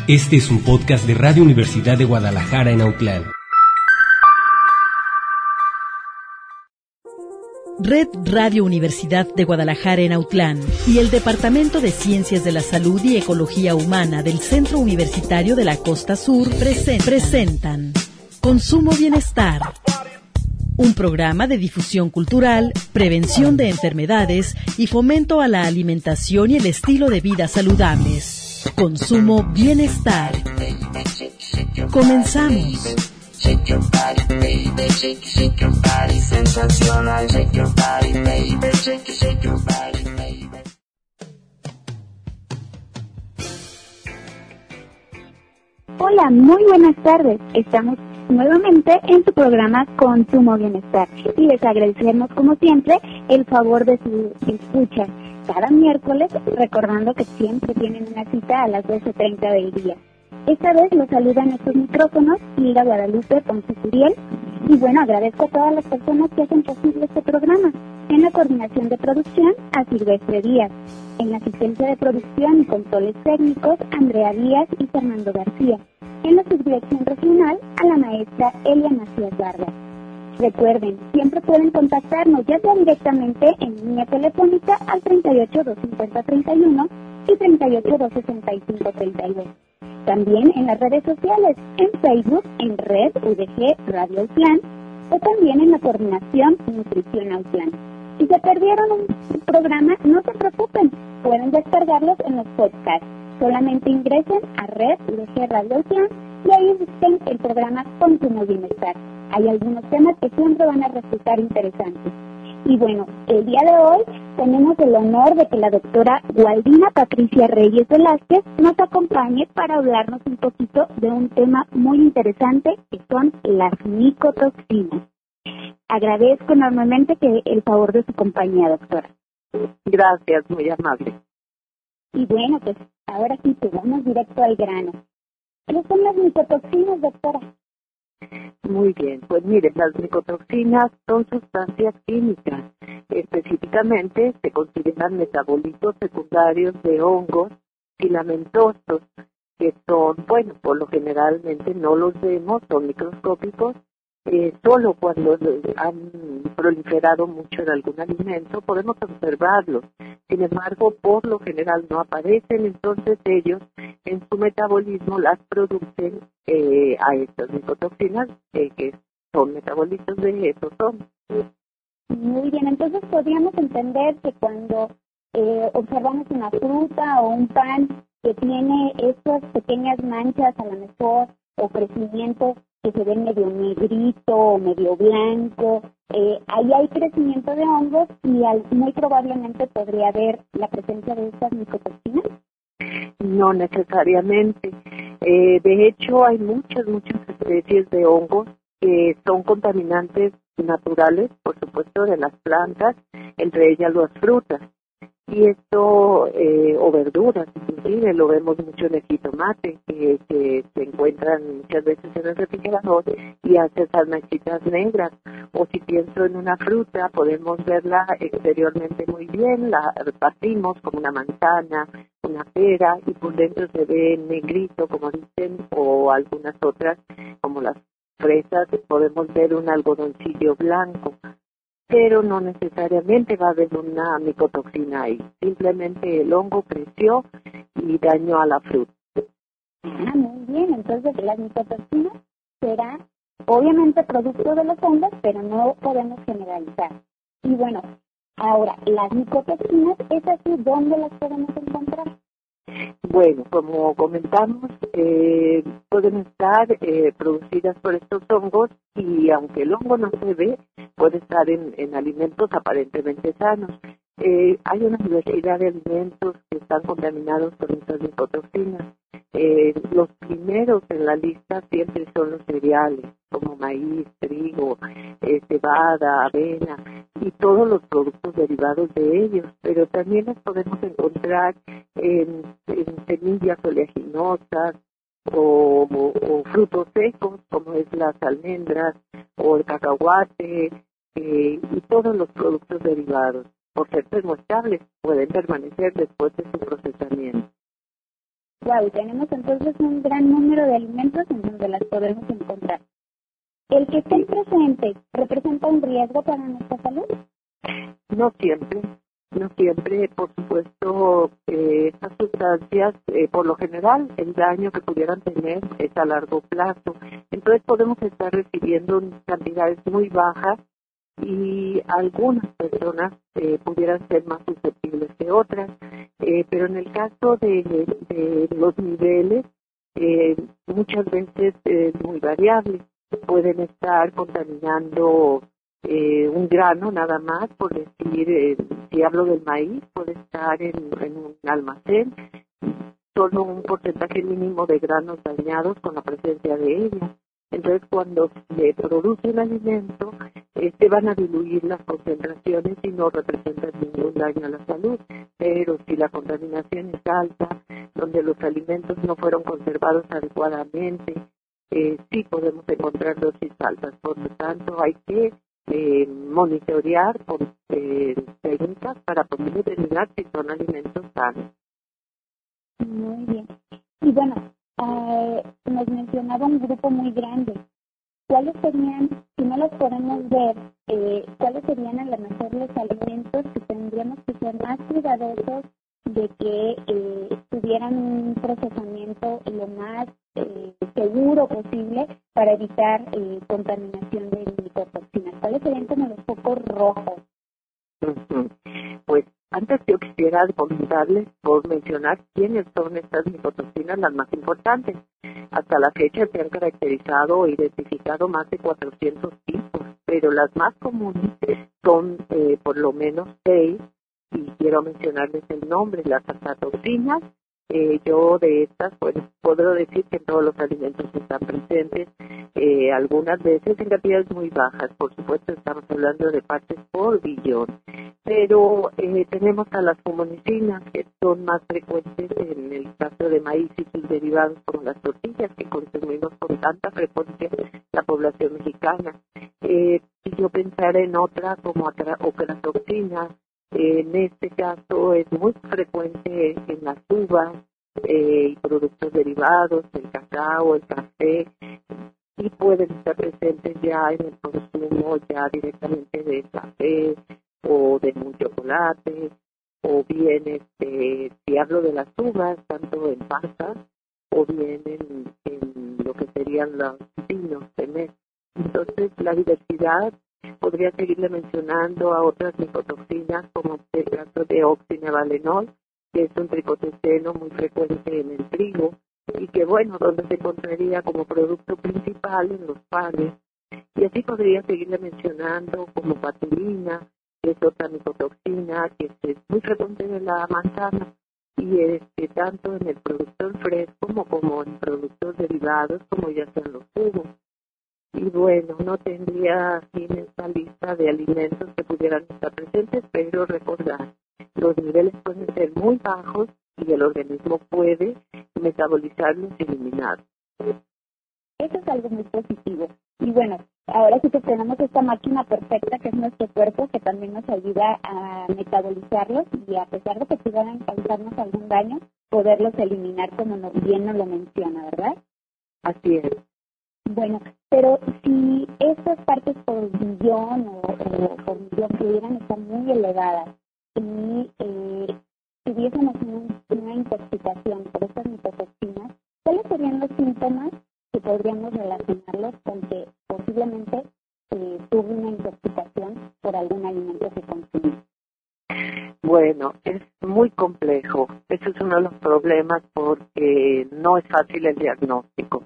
Este es un podcast de Radio Universidad de Guadalajara en Autlán. Red Radio Universidad de Guadalajara en Autlán y el Departamento de Ciencias de la Salud y Ecología Humana del Centro Universitario de la Costa Sur presentan Consumo Bienestar, un programa de difusión cultural, prevención de enfermedades y fomento a la alimentación y el estilo de vida saludables. Consumo Bienestar. Comenzamos. Shake your body, baby, shake your body, sensacional, shake your body, baby, shake your body, baby. Hola, muy buenas tardes. Estamos nuevamente en su programa Consumo Bienestar y les agradecemos como siempre el favor de su escucha cada miércoles, recordando que siempre tienen una cita a las 12:30 del día. Esta vez los saludan estos micrófonos Hilda Guadalupe Ponce Curiel. Y bueno, agradezco a todas las personas que hacen posible este programa. En la coordinación de producción, a Silvestre Díaz. En la asistencia de producción y controles técnicos, Andrea Díaz y Fernando García. En la subdirección regional, a la maestra Elia Macías Vargas. Recuerden, siempre pueden contactarnos ya sea directamente en línea telefónica al 38-250-31 y 38-265-32. También en las redes sociales, en Facebook, en Red UDG Radio Autlán, o también en la coordinación Nutrición Autlán. Si se perdieron un programa, no se preocupen, pueden descargarlos en los podcasts. Solamente ingresen a Red UDG Radio Autlán y ahí busquen el programa Consumo Bienestar. Hay algunos temas que siempre van a resultar interesantes. Y bueno, el día de hoy tenemos el honor de que la doctora Gualdina Patricia Reyes Velázquez nos acompañe para hablarnos un poquito de un tema muy interesante que son las micotoxinas. Agradezco enormemente el favor de su compañía, doctora. Gracias, muy amable. Y bueno, pues ahora sí, pues vamos directo al grano. ¿Qué son las micotoxinas, doctora? Muy bien, pues miren, las micotoxinas son sustancias químicas. Específicamente se consideran metabolitos secundarios de hongos filamentosos, que son, bueno, por lo generalmente no los vemos, son microscópicos, solo cuando han proliferado mucho en algún alimento podemos observarlos. Sin embargo, por lo general no aparecen, entonces ellos en su metabolismo las producen a estas micotoxinas, que son metabolitos de esos hongos. Muy bien, entonces podríamos entender que cuando observamos una fruta o un pan que tiene estas pequeñas manchas a lo mejor o crecimiento que se ve medio negrito o medio blanco, ahí hay crecimiento de hongos y muy probablemente podría haber la presencia de estas micotoxinas. No necesariamente. De hecho, hay muchas especies de hongos que son contaminantes naturales, por supuesto, de las plantas, entre ellas las frutas. Y esto, o verduras, inclusive, lo vemos mucho en el jitomate, que se encuentran muchas veces en el refrigerador y hace esas manchitas negras. O si pienso en una fruta, podemos verla exteriormente muy bien, la partimos como una manzana, una pera, y por dentro se ve negrito, como dicen, o algunas otras, como las fresas, podemos ver un algodoncillo blanco. Pero no necesariamente va a haber una micotoxina ahí. Simplemente el hongo creció y dañó a la fruta. Ah, muy bien. Entonces las micotoxinas serán obviamente producto de los hongos, pero no podemos generalizar. Y bueno, ahora, las micotoxinas, ¿es así? ¿Dónde las podemos encontrar? Bueno, como comentamos, pueden estar producidas por estos hongos y aunque el hongo no se ve, puede estar en alimentos aparentemente sanos. Hay una diversidad de alimentos que están contaminados por estas micotoxinas. Los primeros en la lista siempre son los cereales, como maíz, trigo, cebada, avena y todos los productos derivados de ellos, pero también los podemos encontrar en semillas oleaginosas o frutos secos, como es las almendras o el cacahuate y todos los productos derivados. Por ser termoestables, pueden permanecer después de su procesamiento. Wow, tenemos entonces un gran número de alimentos en donde las podremos encontrar. ¿El que estén presentes representa un riesgo para nuestra salud? No siempre, por supuesto, estas sustancias, por lo general, el daño que pudieran tener es a largo plazo. Entonces podemos estar recibiendo cantidades muy bajas y algunas personas pudieran ser más susceptibles que otras, pero en el caso de los niveles, muchas veces es muy variable. Pueden estar contaminando un grano nada más, por decir, si hablo del maíz, puede estar en un almacén, solo un porcentaje mínimo de granos dañados con la presencia de ella. Entonces, cuando se produce un alimento, se van a diluir las concentraciones y no representan ningún daño a la salud. Pero si la contaminación es alta, donde los alimentos no fueron conservados adecuadamente, sí podemos encontrar dosis altas. Por lo tanto, hay que monitorear con técnicas para poder determinar si son alimentos sanos. Muy bien. Y bueno, nos mencionaba un grupo muy grande. ¿Cuáles serían, si no los podemos ver, cuáles serían a lo mejor los alimentos que tendríamos que ser más cuidadosos de que tuvieran un procesamiento lo más seguro posible para evitar contaminación de micotoxinas? ¿Cuáles serían como los focos rojos? Pues antes yo quisiera comentarles por mencionar quiénes son estas micotoxinas las más importantes. Hasta la fecha se han caracterizado o identificado más de 400 tipos, pero las más comunes son por lo menos 6, y quiero mencionarles el nombre: las aflatoxinas. Yo de estas, bueno, puedo decir que en todos los alimentos están presentes, algunas veces en cantidades muy bajas. Por supuesto, estamos hablando de partes por billón. Pero tenemos a las fumonicinas, que son más frecuentes en el caso de maíz y sus derivados, como las tortillas, que consumimos con tanta frecuencia la población mexicana. Si yo pensara en otra, como ocratoxina, en este caso es muy frecuente en las uvas y productos derivados, el cacao, el café, y pueden estar presentes ya en el consumo ya directamente de café o de un chocolate, o bien, si hablo de las uvas, tanto en pasas o bien en lo que serían los vinos de mes. Entonces, la diversidad, podría seguirle mencionando a otras micotoxinas, como el caso de oxinevalenol, que es un tricotesteno muy frecuente en el trigo, y que, bueno, donde se encontraría como producto principal en los panes. Y así podría seguirle mencionando como patulina, que es otra micotoxina, que es muy frecuente en la manzana, y tanto en el producto fresco como en productos derivados, como ya sean los jugos. Y bueno, no tendría fin esta lista de alimentos que pudieran estar presentes, pero recordar, los niveles pueden ser muy bajos y el organismo puede metabolizarlos y eliminarlos. Eso es algo muy positivo. Y bueno, ahora sí que tenemos esta máquina perfecta que es nuestro cuerpo, que también nos ayuda a metabolizarlos y, a pesar de que pudieran causarnos algún daño, poderlos eliminar, como bien nos lo menciona, ¿verdad? Así es. Bueno, pero si estas partes por billón o por millón pudieran estar muy elevadas y tuviésemos una intoxicación por estas micotoxinas, ¿cuáles serían los síntomas que podríamos relacionarlos con que posiblemente tuvo una intoxicación por algún alimento que consumió? Bueno, es muy complejo. Ese es uno de los problemas, porque no es fácil el diagnóstico.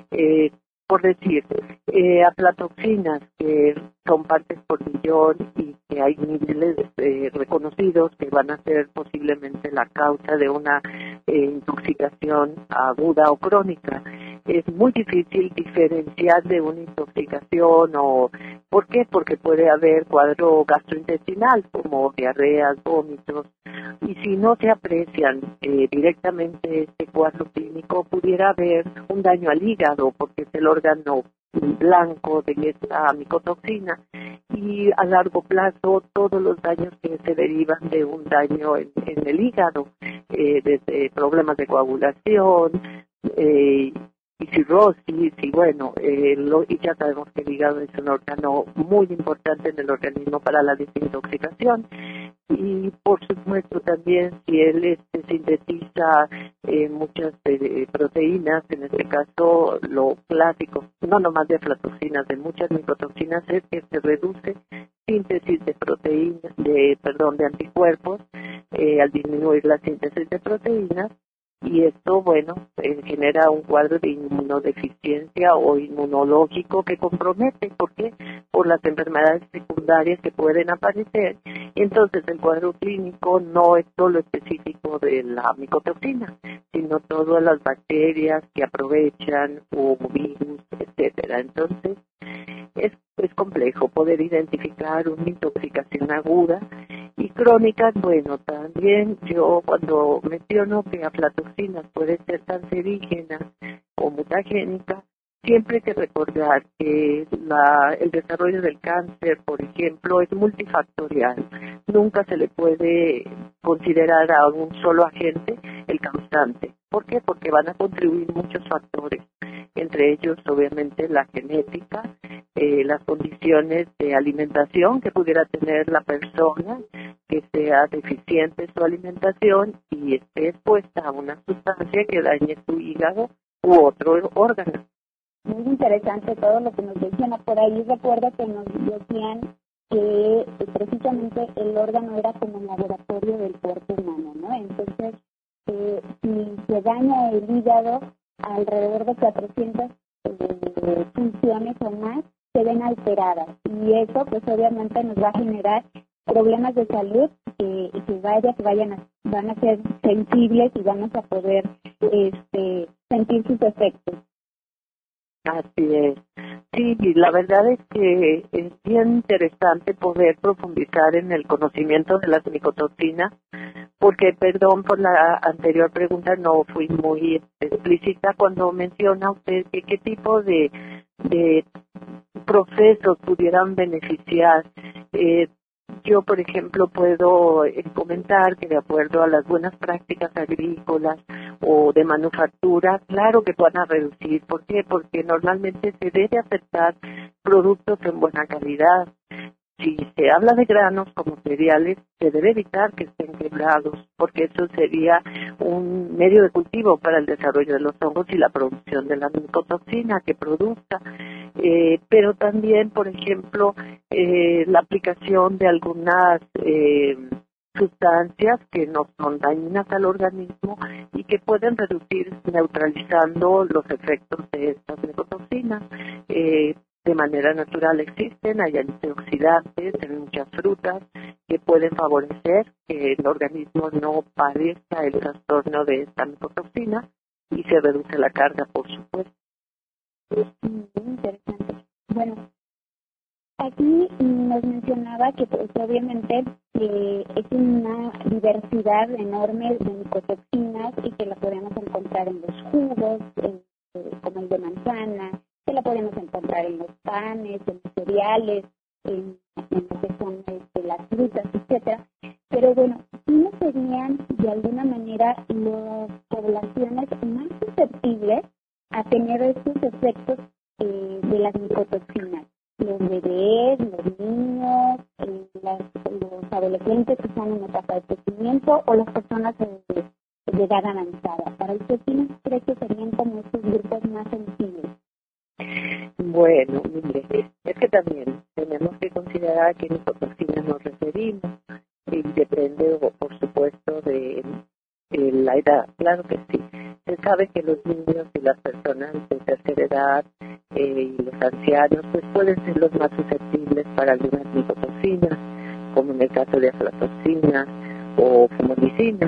Por decir, aflatoxinas, que son partes por billón y que hay niveles reconocidos que van a ser posiblemente la causa de una intoxicación aguda o crónica. Es muy difícil diferenciar de una intoxicación. ¿Por qué? Porque puede haber cuadro gastrointestinal, como diarreas, vómitos, y si no se aprecian directamente este cuadro clínico, pudiera haber un daño al hígado, porque es el órgano blanco de esta micotoxina, y a largo plazo todos los daños que se derivan de un daño en el hígado, desde problemas de coagulación, y cirrosis, y bueno, y ya sabemos que el hígado es un órgano muy importante en el organismo para la desintoxicación. Y por supuesto también si él sintetiza muchas proteínas, en este caso lo clásico, no nomás de aflatoxinas, de muchas micotoxinas, es que se reduce síntesis de proteínas, de anticuerpos, al disminuir la síntesis de proteínas, y esto, bueno, genera un cuadro de inmunodeficiencia o inmunológico que compromete. ¿Por qué? Por las enfermedades secundarias que pueden aparecer. Entonces, el cuadro clínico no es solo específico de la micotoxina, sino todas las bacterias que aprovechan, o virus, etcétera. Entonces, es complejo poder identificar una intoxicación aguda y crónica. Bueno, también yo cuando menciono que aflatoxinas puede ser cancerígena o mutagénica, siempre hay que recordar que el desarrollo del cáncer, por ejemplo, es multifactorial. Nunca se le puede considerar a un solo agente el causante. ¿Por qué? Porque van a contribuir muchos factores, entre ellos obviamente la genética, las condiciones de alimentación que pudiera tener la persona, que sea deficiente su alimentación y esté expuesta a una sustancia que dañe su hígado u otro órgano. Muy interesante todo lo que nos decían. Por ahí recuerdo que nos decían que precisamente el órgano era como un laboratorio del cuerpo humano, ¿no? Entonces, si se daña el hígado, alrededor de 400 funciones o más se ven alteradas, y eso pues obviamente nos va a generar problemas de salud van a ser sensibles y vamos a poder sentir sus efectos. Así es. Sí, la verdad es que es bien interesante poder profundizar en el conocimiento de las micotoxinas, porque, perdón por la anterior pregunta, no fui muy explícita cuando menciona usted que qué tipo de procesos pudieran beneficiar. Yo, por ejemplo, puedo comentar que de acuerdo a las buenas prácticas agrícolas o de manufactura, claro que van a reducir. ¿Por qué? Porque normalmente se debe aceptar productos en buena calidad. Si se habla de granos como cereales, se debe evitar que estén quebrados, porque eso sería un medio de cultivo para el desarrollo de los hongos y la producción de la micotoxina que produzca. Pero también, por ejemplo, la aplicación de algunas sustancias que no son dañinas al organismo y que pueden reducir neutralizando los efectos de estas micotoxinas. De manera natural existen, hay antioxidantes en muchas frutas que pueden favorecer que el organismo no padezca el trastorno de esta micotoxina y se reduce la carga, por supuesto. Muy interesante. Bueno, aquí nos mencionaba que pues obviamente es una diversidad enorme de micotoxinas y que la podemos encontrar en los jugos, como el de manzana, que la podemos encontrar en los panes, en los cereales, en lo que son las frutas, etcétera. Pero bueno, ¿quiénes serían de alguna manera las poblaciones más susceptibles a tener estos efectos de las micotoxinas? Los bebés, los niños, los adolescentes que están en etapa de crecimiento o las personas de edad avanzada. ¿Para usted quiénes cree que serían como estos grupos más sensibles? Bueno, mire, es que también tenemos que considerar a qué micotoxinas nos referimos y depende, por supuesto, de la edad. Claro que sí. Se sabe que los niños y las personas de tercera edad y los ancianos pues pueden ser los más susceptibles para algunas micotoxinas, como en el caso de aflatoxinas o fumonicidina.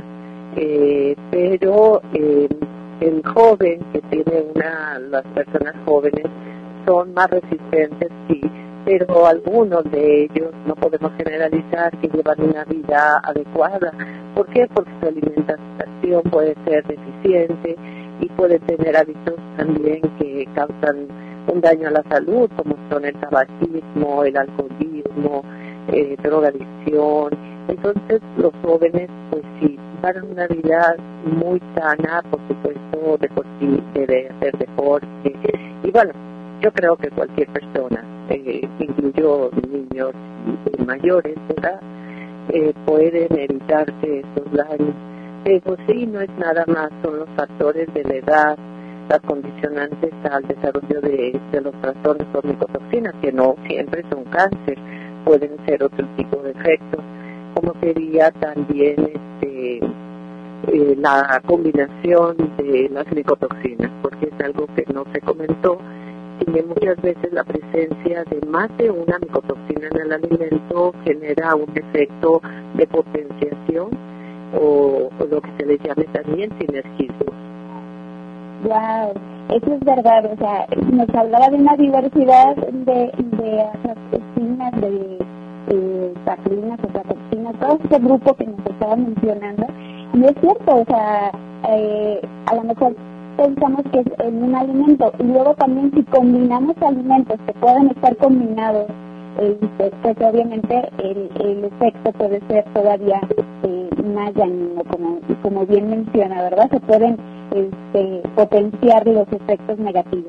Pero el joven que tiene las personas jóvenes son más resistentes, sí, pero algunos de ellos no podemos generalizar que llevan una vida adecuada. ¿Por qué? Porque su alimentación puede ser deficiente y puede tener hábitos también que causan un daño a la salud, como son el tabaquismo, el alcoholismo, drogadicción. Entonces los jóvenes, pues sí, para una vida muy sana, por supuesto, de por sí debe hacer deporte. Y bueno, yo creo que cualquier persona, incluyo niños y mayores, ¿verdad?, pueden evitarse esos daños. Pero sí, no es nada más, son los factores de la edad, las condicionantes al desarrollo de los trastornos por micotoxinas, que no siempre son cáncer, pueden ser otro tipo de efectos, como sería también la combinación de las micotoxinas, porque es algo que no se comentó. Tiene muchas veces la presencia de más de una micotoxina en el alimento genera un efecto de potenciación o lo que se le llame también sinergismo. Wow, eso es verdad, o sea, nos hablaba de una diversidad de aflatoxinas, de sacrinas, aflatoxinas, todo este grupo que nos estaba mencionando, y es cierto, o sea, a lo mejor pensamos que es en un alimento, y luego también si combinamos alimentos que pueden estar combinados, pues obviamente el efecto puede ser todavía más dañino, como bien menciona, ¿verdad? Se pueden potenciar los efectos negativos.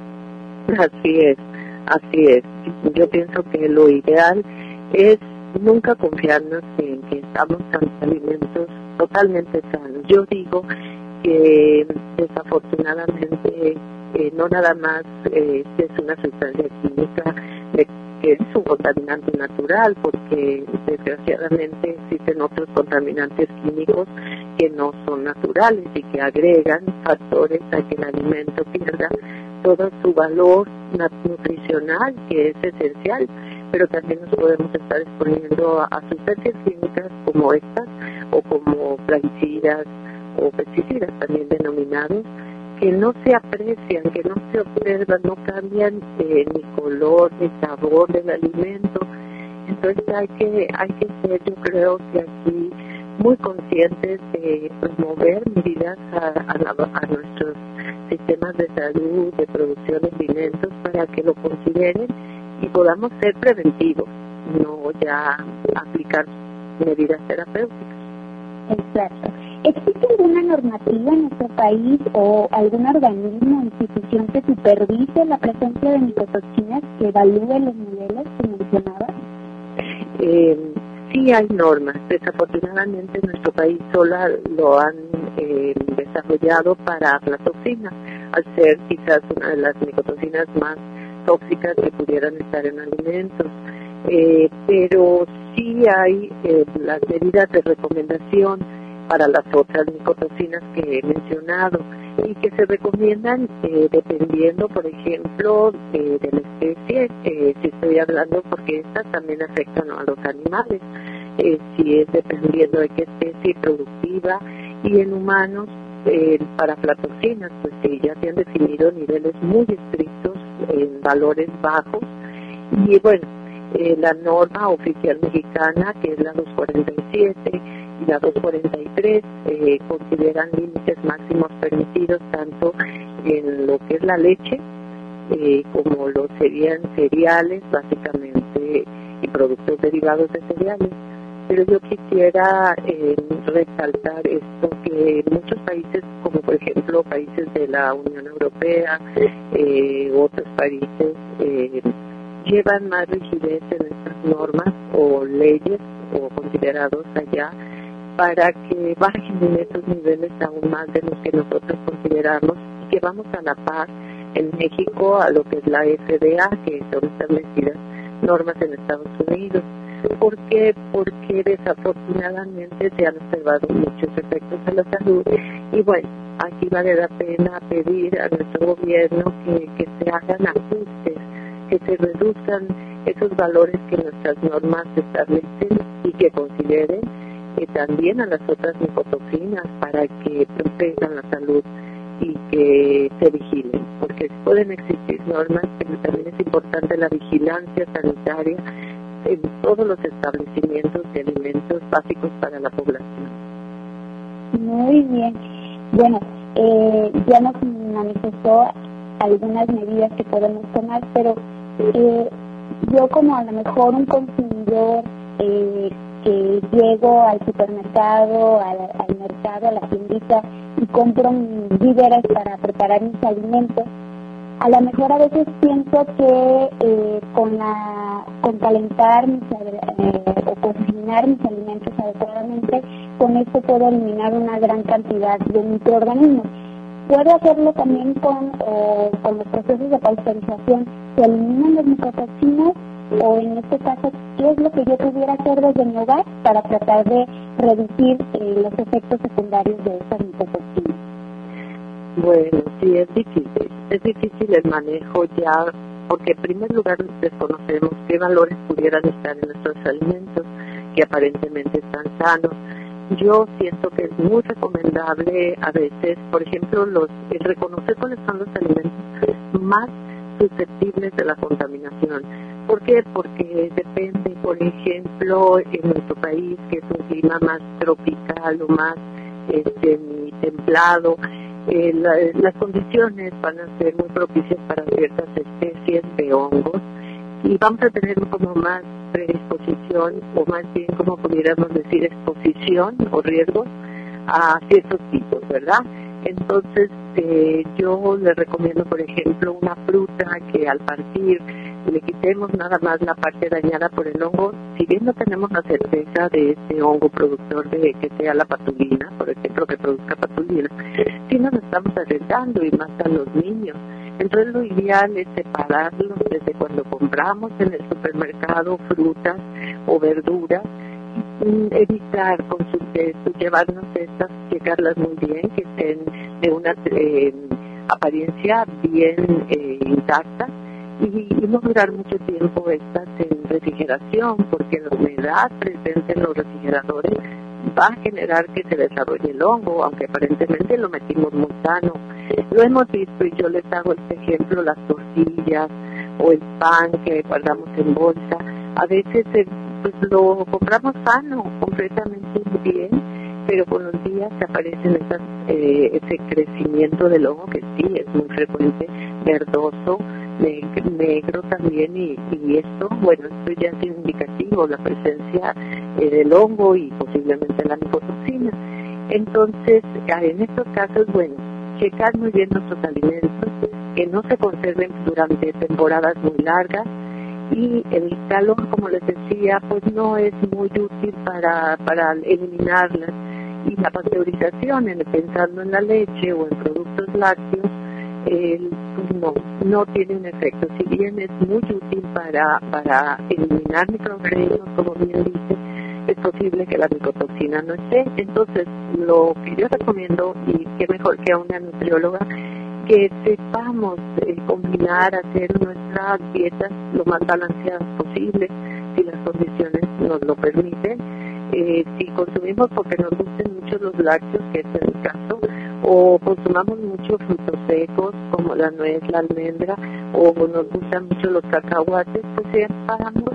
Así es. Yo pienso que lo ideal es nunca confiarnos en que estamos ante alimentos totalmente sanos. Yo digo que desafortunadamente no nada más es una sustancia química, que es un contaminante natural, porque desgraciadamente existen otros contaminantes químicos que no son naturales y que agregan factores a que el alimento pierda todo su valor nutricional, que es esencial, pero también nos podemos estar exponiendo a sustancias químicas como estas, o como plaguicidas o pesticidas también denominados, que no se aprecian, que no se observan, no cambian ni color ni sabor del alimento. Entonces hay que ser, yo creo que aquí, muy conscientes de promover medidas a nuestros sistemas de salud, de producción de alimentos, para que lo consideren y podamos ser preventivos, no ya aplicar medidas terapéuticas. Exacto. ¿Existe alguna normativa en nuestro país o algún organismo o institución que supervise la presencia de micotoxinas, que evalúe los niveles que mencionabas? Sí hay normas. Desafortunadamente en nuestro país solo lo han desarrollado para aflatoxinas, al ser quizás una de las micotoxinas más tóxicas que pudieran estar en alimentos. Pero sí hay las medidas de recomendación para las otras micotoxinas que he mencionado y que se recomiendan dependiendo, por ejemplo, de la especie, si estoy hablando, porque estas también afectan a los animales, si es dependiendo de qué especie productiva, y en humanos para aflatoxinas, pues sí, ya se han definido niveles muy estrictos en valores bajos, y bueno, la norma oficial mexicana, que es la 247 y la 243, consideran límites máximos permitidos tanto en lo que es la leche, como lo serían cereales, básicamente, y productos derivados de cereales. Pero yo quisiera resaltar esto, que en muchos países, como por ejemplo países de la Unión Europea, otros países, llevan más rigidez en estas normas o leyes o considerados allá, para que bajen esos niveles aún más de los que nosotros consideramos, y que vamos a la par en México a lo que es la FDA, que son establecidas normas en Estados Unidos. ¿Por qué? Porque desafortunadamente se han observado muchos efectos a la salud, y bueno, aquí vale la pena pedir a nuestro gobierno que se hagan ajustes, que se reduzcan esos valores que nuestras normas establecen y que consideren también a las otras micotoxinas, para que protejan la salud y que se vigilen, porque pueden existir normas, pero también es importante la vigilancia sanitaria en todos los establecimientos de alimentos básicos para la población. Muy bien. Bueno, ya nos manifestó algunas medidas que podemos tomar, pero yo como a lo mejor un consumidor que llego al supermercado, al mercado, a la tiendita y compro mis víveres para preparar mis alimentos, a lo mejor a veces pienso que con calentar o cocinar mis alimentos adecuadamente, con esto puedo eliminar una gran cantidad de microorganismos. Puedo hacerlo también con los procesos de pasteurización. ¿Se eliminan las micotoxinas? O en este caso, ¿qué es lo que yo pudiera hacer desde mi hogar para tratar de reducir los efectos secundarios de estas micotoxinas? Bueno, sí, es difícil el manejo ya, porque en primer lugar desconocemos qué valores pudieran estar en nuestros alimentos, que aparentemente están sanos. Yo siento que es muy recomendable a veces, por ejemplo, el reconocer cuáles son los alimentos más susceptibles de la contaminación. ¿Por qué? Porque depende, por ejemplo, en nuestro país, que es un clima más tropical o más templado, las condiciones van a ser muy propicias para ciertas especies de hongos y vamos a tener como más predisposición, o más bien como pudiéramos decir exposición o riesgo a ciertos tipos, ¿verdad? Entonces yo le recomiendo, por ejemplo, una fruta que al partir le quitemos nada más la parte dañada por el hongo. Si bien no tenemos la certeza de este hongo productor de que sea la patulina, por ejemplo, que produzca patulina, sí nos estamos arriesgando, y más a los niños. Entonces lo ideal es separarlos desde cuando compramos en el supermercado frutas o verduras, evitar llevarnos estas, checarlas muy bien, que estén de una apariencia bien intacta, y no durar mucho tiempo estas en refrigeración, porque la humedad presente en los refrigeradores va a generar que se desarrolle el hongo, aunque aparentemente lo metimos muy sano. Lo hemos visto, y yo les hago este ejemplo: las tortillas o el pan que guardamos en bolsa, a veces pues lo compramos sano, completamente bien, pero con los días aparecen ese crecimiento del hongo, que sí es muy frecuente, verdoso, negro también, y esto ya es indicativo, la presencia del hongo y posiblemente la micotoxina. Entonces, en estos casos, checar muy bien nuestros alimentos, que no se conserven durante temporadas muy largas, y el calor, como les decía, pues no es muy útil para eliminarlas, y la pasteurización, pensando en la leche o en productos lácteos, no tiene un efecto. Si bien es muy útil para eliminar microorganismos, como bien dice, es posible que la micotoxina no esté. Entonces, lo que yo recomiendo, y qué mejor que a una nutrióloga, que sepamos combinar, hacer nuestras dietas lo más balanceadas posible, si las condiciones nos lo permiten. Si consumimos porque nos gusten mucho los lácteos, que es el caso, o consumamos muchos frutos secos como la nuez, la almendra, o nos gustan mucho los cacahuates, pues sepamos,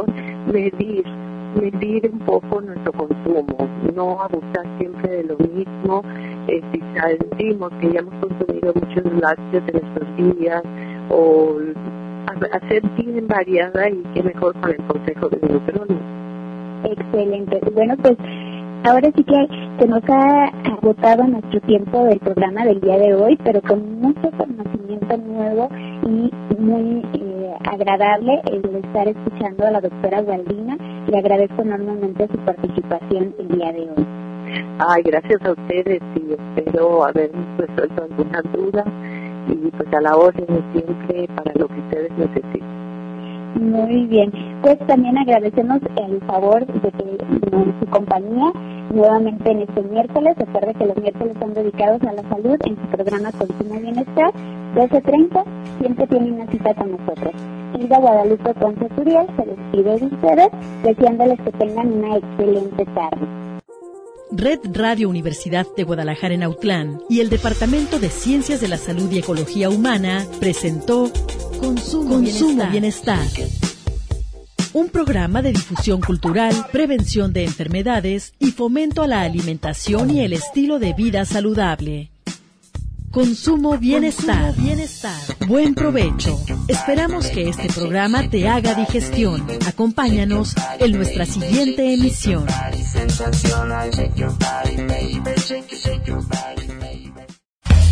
medir un poco nuestro consumo, no abusar siempre de lo mismo. Si sentimos que ya hemos consumido muchos lácteos en estos días, o hacer bien variada, y qué mejor con el consejo de nutriólogo. Excelente. Bueno, pues ahora sí que se nos ha agotado nuestro tiempo del programa del día de hoy, pero con mucho conocimiento nuevo y muy agradable el estar escuchando a la doctora Waldina. Le agradezco enormemente su participación el día de hoy. Ay, gracias a ustedes, y espero haber resuelto algunas dudas, y pues a la orden siempre para lo que ustedes necesiten. Muy bien, pues también agradecemos el favor de su compañía nuevamente en este miércoles. Recuerde que los miércoles son dedicados a la salud en su programa Consumo Bienestar, 12:30, siempre tiene una cita con nosotros. Hilda Guadalupe Ponce Curiel se despide de ustedes, deseándoles que tengan una excelente tarde. Red Radio Universidad de Guadalajara en Autlán y el Departamento de Ciencias de la Salud y Ecología Humana presentó Consumo Bienestar. Un programa de difusión cultural, prevención de enfermedades y fomento a la alimentación y el estilo de vida saludable. Consumo Bienestar. Buen provecho. Esperamos que este programa te haga digestión. Acompáñanos en nuestra siguiente emisión.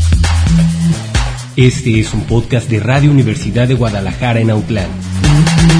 Este es un podcast de Radio Universidad de Guadalajara en Autlán.